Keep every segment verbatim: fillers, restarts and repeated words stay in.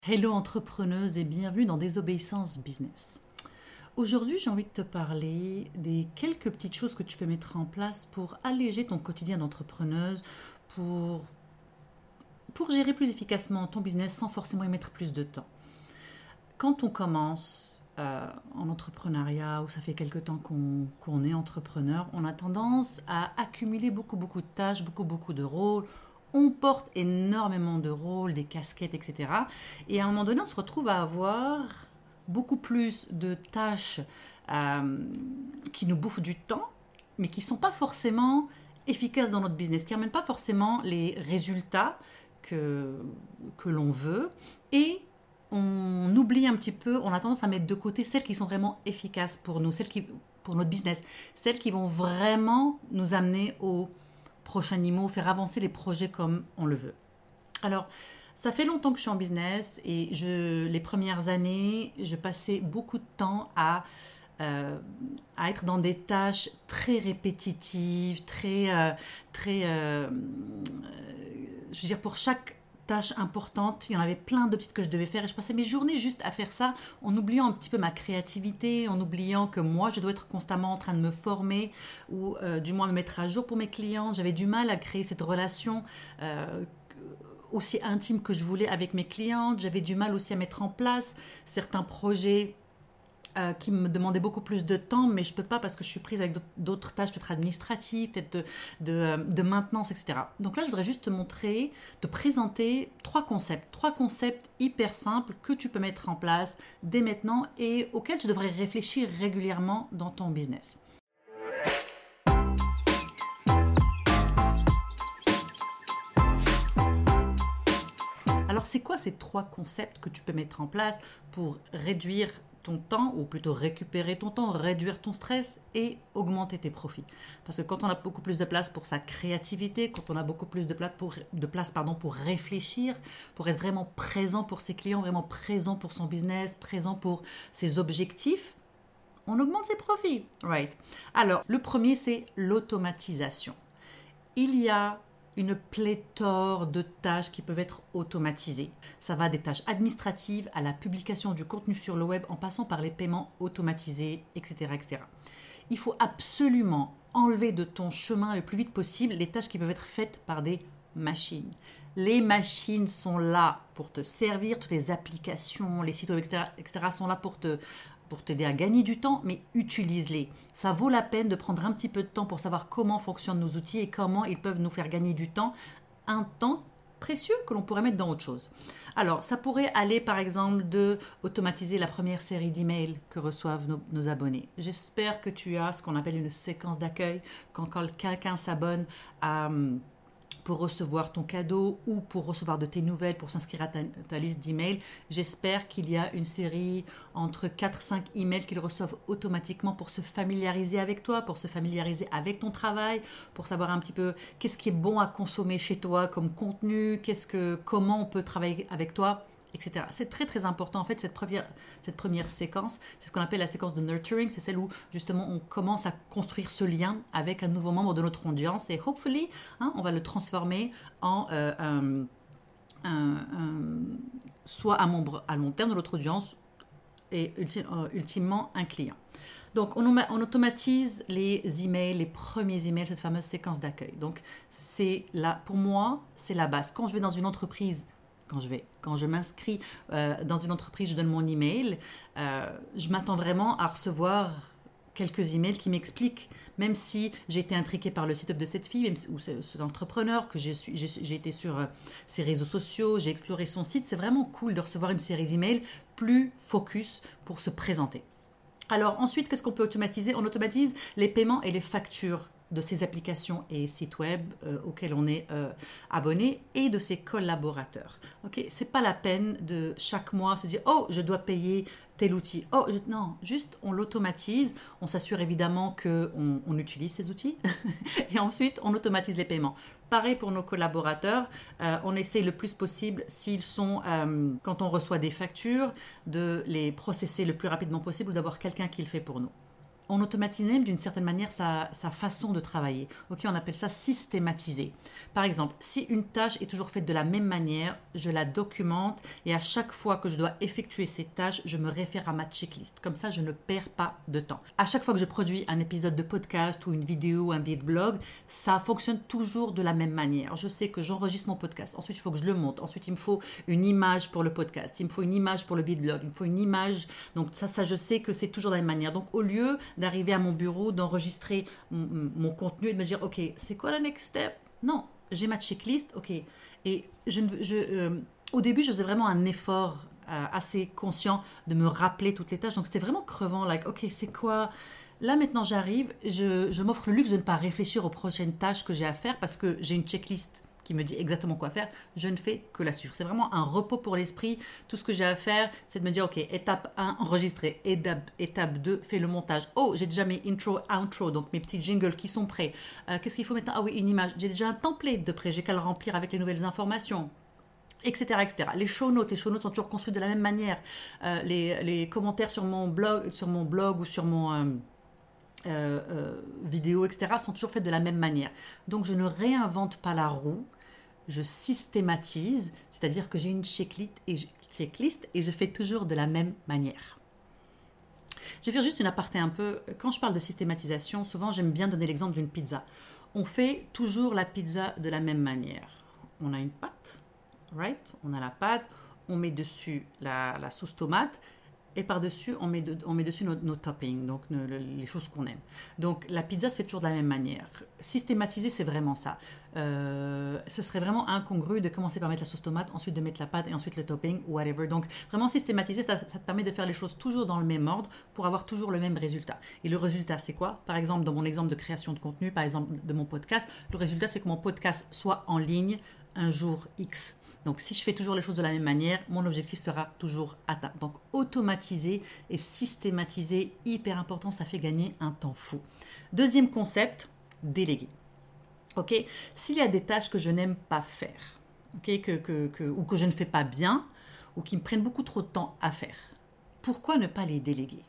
Hello entrepreneuse et bienvenue dans Désobéissance Business. Aujourd'hui, j'ai envie de te parler des quelques petites choses que tu peux mettre en place pour alléger ton quotidien d'entrepreneuse, pour, pour gérer plus efficacement ton business sans forcément y mettre plus de temps. Quand on commence euh, en entrepreneuriat ou ça fait quelque temps qu'on, qu'on est entrepreneur, on a tendance à accumuler beaucoup beaucoup de tâches, beaucoup beaucoup de rôles. On porte énormément de rôles, des casquettes, et cetera. Et à un moment donné, on se retrouve à avoir beaucoup plus de tâches euh, qui nous bouffent du temps, mais qui ne sont pas forcément efficaces dans notre business, qui n'amènent pas forcément les résultats que, que l'on veut. Et on oublie un petit peu, on a tendance à mettre de côté celles qui sont vraiment efficaces pour nous, celles qui, pour notre business, celles qui vont vraiment nous amener au prochain niveau, faire avancer les projets comme on le veut. Alors, ça fait longtemps que je suis en business et je, les premières années, je passais beaucoup de temps à, euh, à être dans des tâches très répétitives, très, euh, très, euh, je veux dire, pour chaque tâche importante, il y en avait plein de petites que je devais faire et je passais mes journées juste à faire ça en oubliant un petit peu ma créativité, en oubliant que moi je dois être constamment en train de me former ou euh, du moins me mettre à jour pour mes clients. J'avais du mal à créer cette relation euh, aussi intime que je voulais avec mes clientes. J'avais du mal aussi à mettre en place certains projets Euh, qui me demandait beaucoup plus de temps, mais je ne peux pas parce que je suis prise avec d'autres tâches, peut-être administratives, peut-être de, de, euh, de maintenance, et cetera. Donc là, je voudrais juste te montrer, te présenter trois concepts, trois concepts hyper simples que tu peux mettre en place dès maintenant et auxquels tu devrais réfléchir régulièrement dans ton business. Alors, c'est quoi ces trois concepts que tu peux mettre en place pour réduire ton temps, ou plutôt récupérer ton temps, réduire ton stress et augmenter tes profits? Parce que quand on a beaucoup plus de place pour sa créativité, quand on a beaucoup plus de place pour, de place, pardon, pour réfléchir, pour être vraiment présent pour ses clients, vraiment présent pour son business, présent pour ses objectifs, on augmente ses profits. Right. Alors, le premier, c'est l'automatisation. Il y a une pléthore de tâches qui peuvent être automatisées. Ça va des tâches administratives à la publication du contenu sur le web en passant par les paiements automatisés, et cetera, et cetera. Il faut absolument enlever de ton chemin le plus vite possible les tâches qui peuvent être faites par des machines. Les machines sont là pour te servir, toutes les applications, les sites web, et cetera, et cetera sont là pour te pour t'aider à gagner du temps, mais utilise-les. Ça vaut la peine de prendre un petit peu de temps pour savoir comment fonctionnent nos outils et comment ils peuvent nous faire gagner du temps, un temps précieux que l'on pourrait mettre dans autre chose. Alors, ça pourrait aller par exemple de automatiser la première série d'emails que reçoivent nos, nos abonnés. J'espère que tu as ce qu'on appelle une séquence d'accueil quand, quand quelqu'un s'abonne à pour recevoir ton cadeau ou pour recevoir de tes nouvelles, pour s'inscrire à ta, ta liste d'emails. J'espère qu'il y a une série entre quatre à cinq emails qu'ils reçoivent automatiquement pour se familiariser avec toi, pour se familiariser avec ton travail, pour savoir un petit peu qu'est-ce qui est bon à consommer chez toi comme contenu, qu'est-ce que, comment on peut travailler avec toi, et cetera. C'est très très important en fait cette première, cette première séquence, c'est ce qu'on appelle la séquence de nurturing, c'est celle où justement on commence à construire ce lien avec un nouveau membre de notre audience et hopefully hein, on va le transformer en euh, un, un, un, soit un membre à long terme de notre audience et ultimement un client. Donc, on, on automatise les emails, les premiers emails, cette fameuse séquence d'accueil. Donc, c'est là, pour moi, c'est la base. Quand je vais dans une entreprise, quand je vais, quand je m'inscris euh, dans une entreprise, je donne mon email, euh, je m'attends vraiment à recevoir quelques emails qui m'expliquent, même si j'ai été intriguée par le site web de cette fille, même si, ou cet entrepreneur, que j'ai, j'ai, j'ai été sur euh, ses réseaux sociaux, j'ai exploré son site, c'est vraiment cool de recevoir une série d'emails plus focus pour se présenter. Alors ensuite, qu'est-ce qu'on peut automatiser? On automatise les paiements et les factures de ces applications et sites web euh, auxquels on est euh, abonné et de ses collaborateurs. Ok, c'est pas la peine de chaque mois se dire oh je dois payer tel outil. Oh je... non, juste on l'automatise. On s'assure évidemment que on, on utilise ces outils et ensuite on automatise les paiements. Pareil pour nos collaborateurs, euh, on essaye le plus possible s'ils sont euh, quand on reçoit des factures de les processer le plus rapidement possible ou d'avoir quelqu'un qui le fait pour nous. on automatise même d'une certaine manière sa, sa façon de travailler. Ok, on appelle ça systématiser. Par exemple, si une tâche est toujours faite de la même manière, je la documente et à chaque fois que je dois effectuer cette tâche, je me réfère à ma checklist. Comme ça, je ne perds pas de temps. À chaque fois que je produis un épisode de podcast ou une vidéo ou un billet de blog, ça fonctionne toujours de la même manière. Je sais que j'enregistre mon podcast. Ensuite, il faut que je le monte. Ensuite, il me faut une image pour le podcast. Il me faut une image pour le billet de blog. Il me faut une image. Donc ça, ça je sais que c'est toujours de la même manière. Donc au lieu d'arriver à mon bureau, d'enregistrer mon, mon contenu et de me dire, ok, c'est quoi la next step? Non, j'ai ma checklist, ok. Et je, je, euh, au début, je faisais vraiment un effort euh, assez conscient de me rappeler toutes les tâches. Donc c'était vraiment crevant, like, ok, c'est quoi? Là maintenant j'arrive, je, je m'offre le luxe de ne pas réfléchir aux prochaines tâches que j'ai à faire parce que j'ai une checklist qui me dit exactement quoi faire, je ne fais que la suivre. C'est vraiment un repos pour l'esprit. Tout ce que j'ai à faire, c'est de me dire, ok, étape un, enregistrer. Étape, étape deux, fais le montage. Oh, j'ai déjà mes intro, outro, donc mes petits jingles qui sont prêts. Euh, qu'est-ce qu'il faut maintenant? Ah oui, une image. J'ai déjà un template de prêt, j'ai qu'à le remplir avec les nouvelles informations. Etc, et cetera. Les show notes, les show notes sont toujours construits de la même manière. Euh, les, les commentaires sur mon blog, sur mon blog ou sur mon... Euh, Euh, euh, vidéos, et cetera, sont toujours faites de la même manière. Donc, je ne réinvente pas la roue, je systématise, c'est-à-dire que j'ai une checklist et, je, checklist et je fais toujours de la même manière. Je vais faire juste une aparté un peu. Quand je parle de systématisation, souvent, j'aime bien donner l'exemple d'une pizza. On fait toujours la pizza de la même manière. On a une pâte, right? On a la pâte, on met dessus la, la sauce tomate, et par-dessus, on met, de, on met dessus nos, nos toppings, donc nos, les choses qu'on aime. Donc, la pizza se fait toujours de la même manière. Systématiser, c'est vraiment ça. Euh, ce serait vraiment incongru de commencer par mettre la sauce tomate, ensuite de mettre la pâte et ensuite le topping, whatever. Donc, vraiment systématiser, ça, ça te permet de faire les choses toujours dans le même ordre pour avoir toujours le même résultat. Et le résultat, c'est quoi? Par exemple, dans mon exemple de création de contenu, par exemple de mon podcast, le résultat, c'est que mon podcast soit en ligne un jour X. Donc, si je fais toujours les choses de la même manière, mon objectif sera toujours atteint. Donc, automatiser et systématiser, hyper important, ça fait gagner un temps fou. Deuxième concept, déléguer. Ok, s'il y a des tâches que je n'aime pas faire, ok, que, que, que, ou que je ne fais pas bien, ou qui me prennent beaucoup trop de temps à faire, pourquoi ne pas les déléguer?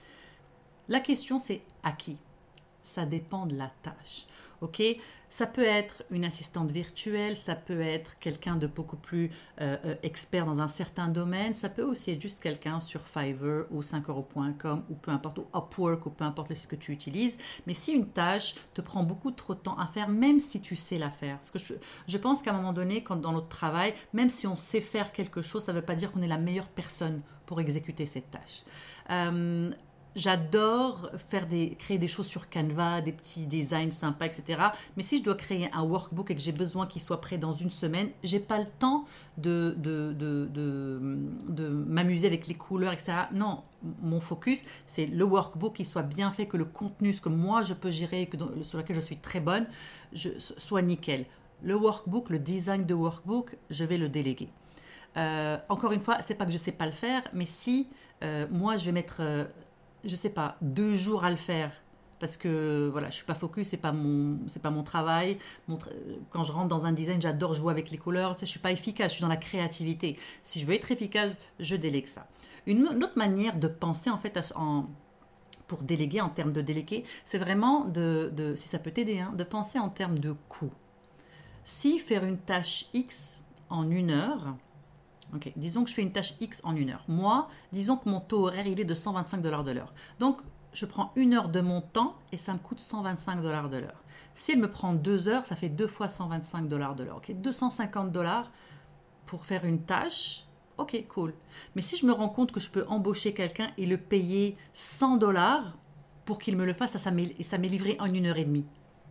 La question, c'est à qui? Ça dépend de la tâche. Ok, ça peut être une assistante virtuelle, ça peut être quelqu'un de beaucoup plus euh, euh, expert dans un certain domaine, ça peut aussi être juste quelqu'un sur Fiverr ou cinq euros point com ou peu importe, ou Upwork ou peu importe ce que tu utilises. Mais si une tâche te prend beaucoup trop de temps à faire, même si tu sais la faire, parce que je, je pense qu'à un moment donné, quand dans notre travail, même si on sait faire quelque chose, ça ne veut pas dire qu'on est la meilleure personne pour exécuter cette tâche. Euh, J'adore faire des, créer des choses sur Canva, des petits designs sympas, et cetera. Mais si je dois créer un workbook et que j'ai besoin qu'il soit prêt dans une semaine, j'ai pas le temps de, de, de, de, de m'amuser avec les couleurs, et cetera. Non, mon focus, c'est le workbook qui soit bien fait, que le contenu, ce que moi je peux gérer, que dans, sur lequel je suis très bonne, je, soit nickel. Le workbook, le design de workbook, je vais le déléguer. Euh, encore une fois, c'est pas que je sais pas le faire, mais si euh, moi je vais mettre... Euh, je sais pas, deux jours à le faire parce que voilà, je suis pas focus, c'est pas mon, c'est pas mon travail. Mon tra- quand je rentre dans un design, j'adore jouer avec les couleurs. Tu sais, je suis pas efficace, je suis dans la créativité. Si je veux être efficace, je délègue ça. Une, une autre manière de penser en fait à, en, pour déléguer en termes de déléguer, c'est vraiment de, de si ça peut t'aider, hein, de penser en termes de coût. Si faire une tâche X en une heure. Ok, disons que je fais une tâche X en une heure. Moi, disons que mon taux horaire, il est de cent vingt-cinq dollars de l'heure. Donc, je prends une heure de mon temps et ça me coûte cent vingt-cinq dollars de l'heure. Si elle me prend deux heures, ça fait deux fois cent vingt-cinq dollars de l'heure. Okay, deux cent cinquante dollars pour faire une tâche. Ok, cool. Mais si je me rends compte que je peux embaucher quelqu'un et le payer cent dollars pour qu'il me le fasse, ça, ça m'est, ça m'est livré en une heure et demie.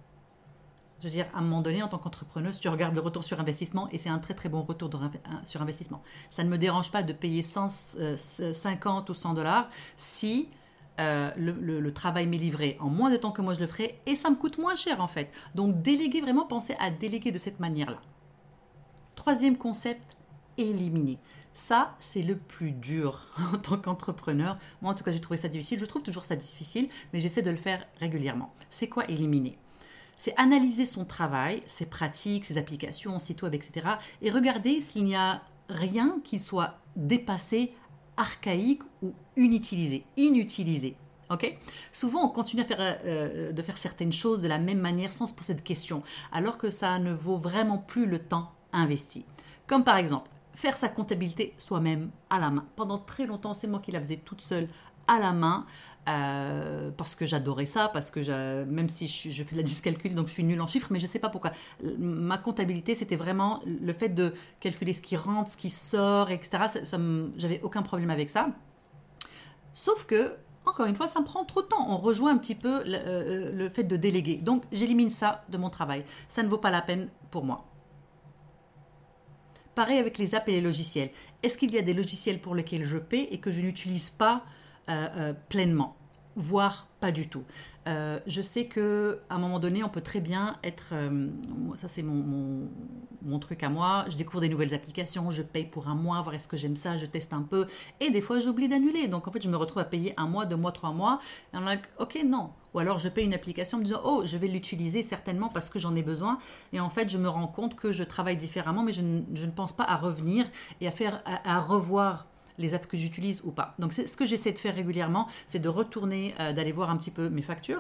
Je veux dire, à un moment donné, en tant qu'entrepreneuse, tu regardes le retour sur investissement et c'est un très très bon retour sur investissement. Ça ne me dérange pas de payer cent cinquante ou cent dollars si euh, le, le, le travail m'est livré en moins de temps que moi je le ferai et ça me coûte moins cher en fait. Donc déléguer, vraiment penser à déléguer de cette manière-là. Troisième concept, éliminer. Ça, c'est le plus dur en tant qu'entrepreneur. Moi, en tout cas, j'ai trouvé ça difficile. Je trouve toujours ça difficile, mais j'essaie de le faire régulièrement. C'est quoi éliminer ? C'est analyser son travail, ses pratiques, ses applications, site web, et cetera. Et regarder s'il n'y a rien qui soit dépassé, archaïque ou inutilisé. Inutilisé. Ok. Souvent, on continue à faire, euh, de faire certaines choses de la même manière sans se poser de questions, alors que ça ne vaut vraiment plus le temps investi. Comme par exemple, faire sa comptabilité soi-même à la main. Pendant très longtemps, c'est moi qui la faisais toute seule à la main, euh, parce que j'adorais ça, parce que j'ai- même si je, je fais de la dyscalcul, donc je suis nulle en chiffres, mais je ne sais pas pourquoi. Ma comptabilité, c'était vraiment le fait de calculer ce qui rentre, ce qui sort, et cetera. Ça, ça me- j'avais aucun problème avec ça. Sauf que, encore une fois, ça me prend trop de temps. On rejoint un petit peu le, euh, le fait de déléguer. Donc, j'élimine ça de mon travail. Ça ne vaut pas la peine pour moi. Pareil avec les apps et les logiciels. Est-ce qu'il y a des logiciels pour lesquels je paie et que je n'utilise pas euh, euh, pleinement, voire pas du tout? Euh, je sais que à un moment donné, on peut très bien être. Euh, ça, c'est mon, mon, mon truc à moi. Je découvre des nouvelles applications, je paye pour un mois, voir est-ce que j'aime ça, je teste un peu. Et des fois, j'oublie d'annuler. Donc, en fait, je me retrouve à payer un mois, deux mois, trois mois. Et I'm like, ok, non. Ou alors, je paye une application en me disant, oh, je vais l'utiliser certainement parce que j'en ai besoin. Et en fait, je me rends compte que je travaille différemment, mais je ne, je ne pense pas à revenir et à faire, à, à revoir les apps que j'utilise ou pas. Donc, c'est ce que j'essaie de faire régulièrement, c'est de retourner, euh, d'aller voir un petit peu mes factures.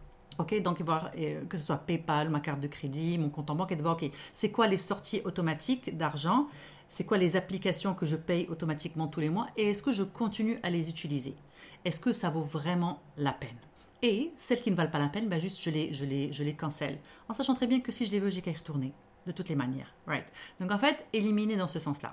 Ok, donc voir euh, que ce soit PayPal, ma carte de crédit, mon compte en banque, et de voir, ok, c'est quoi les sorties automatiques d'argent, c'est quoi les applications que je paye automatiquement tous les mois, et est-ce que je continue à les utiliser? Est-ce que ça vaut vraiment la peine? Et celles qui ne valent pas la peine, ben juste je les, je les, je les cancelle, en sachant très bien que si je les veux, j'ai qu'à y retourner, de toutes les manières. Right. Donc en fait, éliminer dans ce sens-là.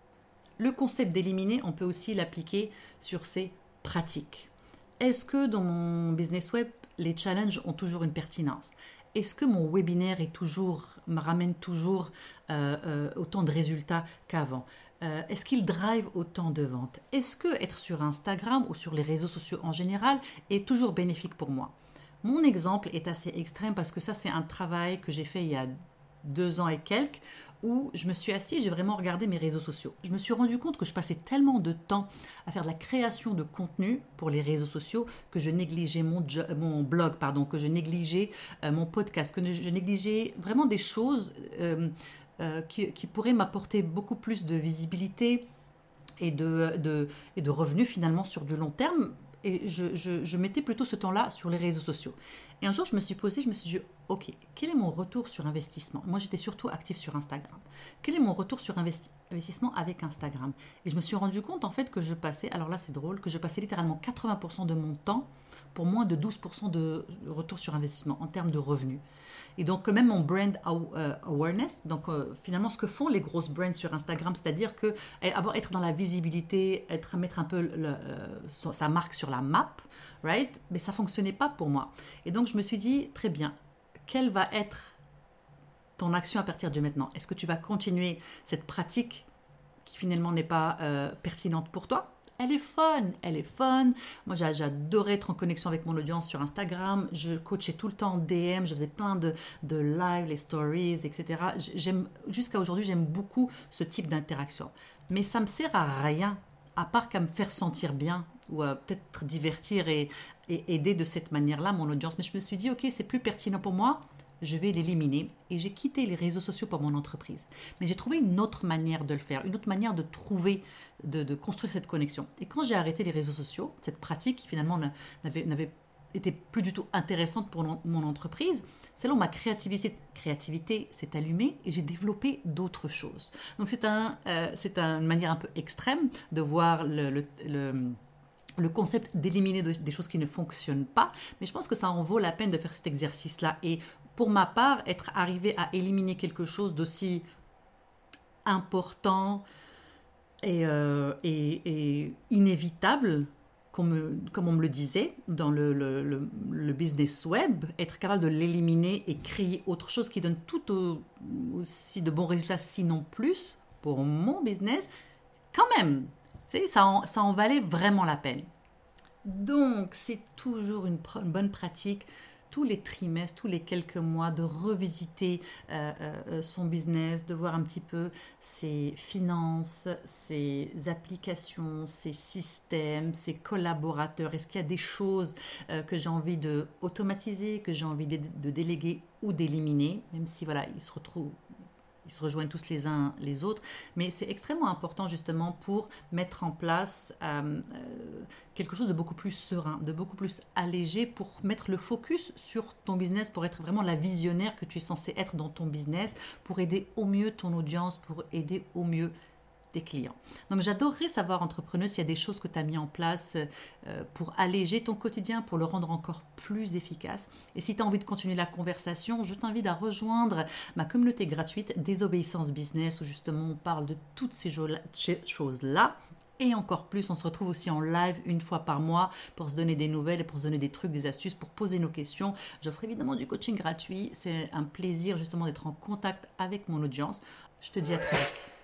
Le concept d'éliminer, on peut aussi l'appliquer sur ses pratiques. Est-ce que dans mon business web, les challenges ont toujours une pertinence? Est-ce que mon webinaire est toujours, me ramène toujours euh, euh, autant de résultats qu'avant? Euh, Est-ce qu'il drive autant de ventes? Est-ce que être sur Instagram ou sur les réseaux sociaux en général est toujours bénéfique pour moi? Mon exemple est assez extrême parce que ça, c'est un travail que j'ai fait il y a deux ans et quelques, où je me suis assise, j'ai vraiment regardé mes réseaux sociaux. Je me suis rendu compte que je passais tellement de temps à faire de la création de contenu pour les réseaux sociaux que je négligeais mon, jo- mon blog, pardon, que je négligeais euh, mon podcast, que je négligeais vraiment des choses euh, euh, qui, qui pourraient m'apporter beaucoup plus de visibilité et de, de, et de revenus finalement sur du long terme. Et je, je, je mettais plutôt ce temps-là sur les réseaux sociaux. Et un jour, je me suis posée, je me suis dit, ok, quel est mon retour sur investissement? Moi, j'étais surtout active sur Instagram. Quel est mon retour sur investi- investissement avec Instagram? Et je me suis rendu compte, en fait, que je passais, alors là, c'est drôle, que je passais littéralement quatre-vingts pour cent de mon temps pour moins de douze pour cent de retour sur investissement en termes de revenus. Et donc, même mon brand awareness, donc euh, finalement, ce que font les grosses brands sur Instagram, c'est-à-dire que eh, avoir, être dans la visibilité, être, mettre un peu le, euh, sa marque sur la map, right? Mais ça fonctionnait pas pour moi. Et donc, je me suis dit, très bien, quelle va être ton action à partir de maintenant? Est-ce que tu vas continuer cette pratique qui finalement n'est pas euh, pertinente pour toi? Elle est fun, elle est fun. Moi, j'adorais être en connexion avec mon audience sur Instagram. Je coachais tout le temps en D M, je faisais plein de, de lives, les stories, et cetera. J'aime, jusqu'à aujourd'hui, j'aime beaucoup ce type d'interaction. Mais ça me sert à rien, à part qu'à me faire sentir bien ou à peut-être divertir et, et aider de cette manière-là mon audience. Mais je me suis dit, ok, c'est plus pertinent pour moi, je vais l'éliminer et j'ai quitté les réseaux sociaux pour mon entreprise. Mais j'ai trouvé une autre manière de le faire, une autre manière de trouver, de, de construire cette connexion. Et quand j'ai arrêté les réseaux sociaux, cette pratique qui finalement n'avait, n'avait été plus du tout intéressante pour mon entreprise, c'est là où ma créativité, créativité s'est allumée et j'ai développé d'autres choses. Donc c'est, un, euh, c'est un, une manière un peu extrême de voir le, le, le le concept d'éliminer des choses qui ne fonctionnent pas, mais je pense que ça en vaut la peine de faire cet exercice-là. Et pour ma part, être arrivé à éliminer quelque chose d'aussi important et, euh, et, et inévitable, comme, me, comme on me le disait dans le, le, le, le business web, être capable de l'éliminer et créer autre chose qui donne tout au, aussi de bons résultats, sinon plus, pour mon business, quand même, tu sais, ça en, ça en valait vraiment la peine. Donc, c'est toujours une, pr- une bonne pratique, tous les trimestres, tous les quelques mois, de revisiter euh, euh, son business, de voir un petit peu ses finances, ses applications, ses systèmes, ses collaborateurs. Est-ce qu'il y a des choses euh, que j'ai envie de automatiser, que j'ai envie de, de déléguer ou d'éliminer, même si voilà, il se retrouve ils se rejoignent tous les uns les autres, mais c'est extrêmement important justement pour mettre en place euh, euh, quelque chose de beaucoup plus serein, de beaucoup plus allégé, pour mettre le focus sur ton business, pour être vraiment la visionnaire que tu es censé être dans ton business, pour aider au mieux ton audience, pour aider au mieux tes clients. Donc j'adorerais savoir, entrepreneuse, s'il y a des choses que tu as mis en place euh, pour alléger ton quotidien, pour le rendre encore plus efficace. Et si tu as envie de continuer la conversation, je t'invite à rejoindre ma communauté gratuite Désobéissance Business, où justement on parle de toutes ces choses-là. Et encore plus, on se retrouve aussi en live une fois par mois pour se donner des nouvelles et pour se donner des trucs, des astuces, pour poser nos questions. J'offre évidemment du coaching gratuit. C'est un plaisir justement d'être en contact avec mon audience. Je te dis à très vite.